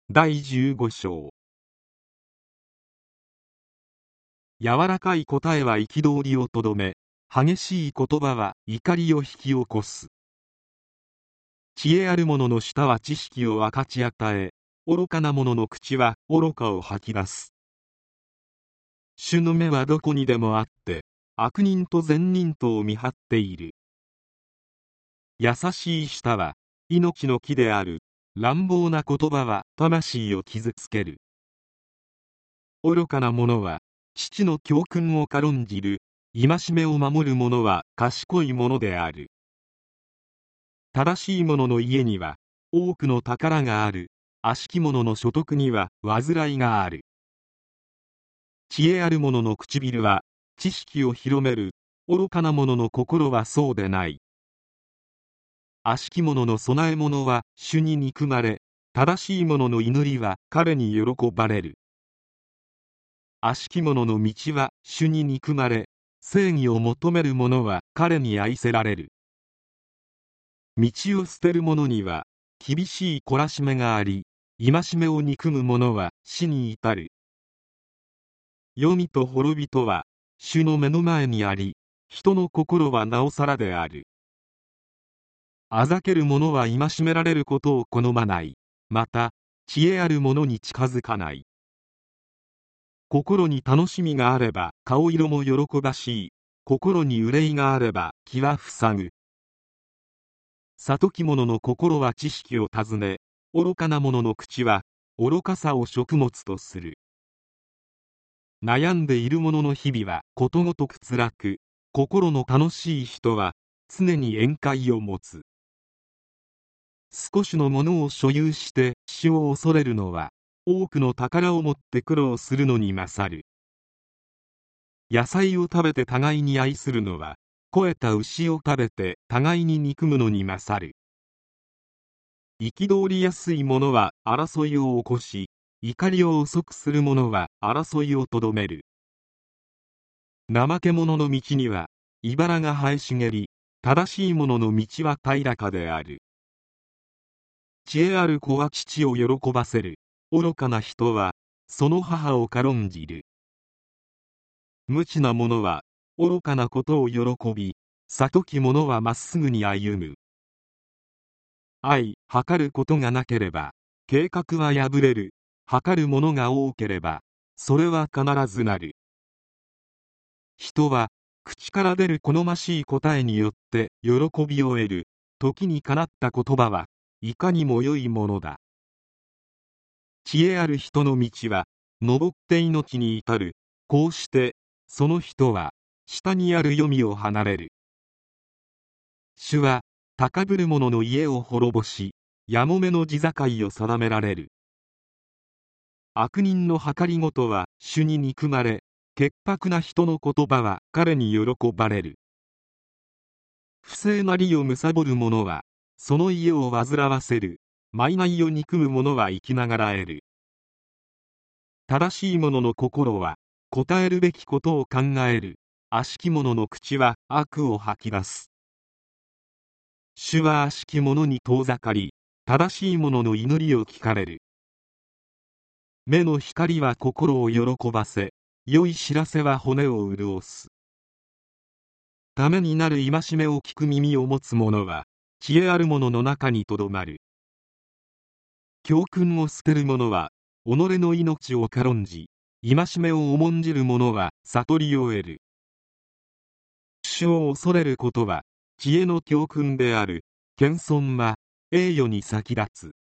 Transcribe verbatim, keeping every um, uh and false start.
だいじゅうご章。柔らかい答えは憤りをとどめ、激しい言葉は怒りを引き起こす。知恵ある者の舌は知識を分かち与え、愚かな者の口は愚かを吐き出す。主の目はどこにでもあって、悪人と善人とを見張っている。優しい舌は命の木である。乱暴な言葉は魂を傷つける。愚かな者は父の教訓を軽んじる。戒めを守る者は賢い者である。正しい者の家には多くの宝がある。悪しき者の所得には煩いがある。知恵ある者の唇は知識を広める。愚かな者の心はそうでない。悪しき者の供え物は主に憎まれ、正しい者の祈りは彼に喜ばれる。悪しき者の道は主に憎まれ、正義を求める者は彼に愛せられる。道を捨てる者には厳しい懲らしめがあり、戒めを憎む者は死に至る。黄泉と滅びとは主の目の前にあり、人の心はなおさらである。あざける者は戒められることを好まない。また知恵ある者に近づかない。心に楽しみがあれば顔色も喜ばしい。心に憂いがあれば気は塞ぐ。悟き者の心は知識を尋ね、愚かな者の口は愚かさを食物とする。悩んでいる者の日々はことごとく辛く、心の楽しい人は常に宴会を持つ。少しのものを所有して死を恐れるのは、多くの宝を持って苦労するのに勝る。野菜を食べて互いに愛するのは、肥えた牛を食べて互いに憎むのに勝る。憤りやすい者は争いを起こし、怒りを遅くする者は争いをとどめる。怠け者の道には茨が生え茂り、正しい者の道は平らかである。知恵ある子は父を喜ばせる。愚かな人はその母を軽んじる。無知な者は愚かなことを喜び、悟き者はまっすぐに歩む。愛、計ることがなければ計画は破れる。計るものが多ければそれは必ずなる。人は口から出る好ましい答えによって喜びを得る。時にかなった言葉はいかにも良いものだ。知恵ある人の道は登って命に至る。こうしてその人は下にある黄泉を離れる。主は高ぶる者の家を滅ぼし、やもめの地境を定められる。悪人の計りごとは主に憎まれ、潔白な人の言葉は彼に喜ばれる。不正な利を貪る者はその家を煩わせる。賄を憎む者は生きながらえる。正しい者の心は答えるべきことを考える。悪しき者の口は悪を吐き出す。主は悪しき者に遠ざかり、正しい者の祈りを聞かれる。目の光は心を喜ばせ、良い知らせは骨を潤す。ためになる戒めを聞く耳を持つ者は知恵ある者の中にとどまる。教訓を捨てる者は己の命を軽んじ、戒めを重んじる者は悟りを得る。主を恐れることは知恵の教訓である。謙遜は栄誉に先立つ。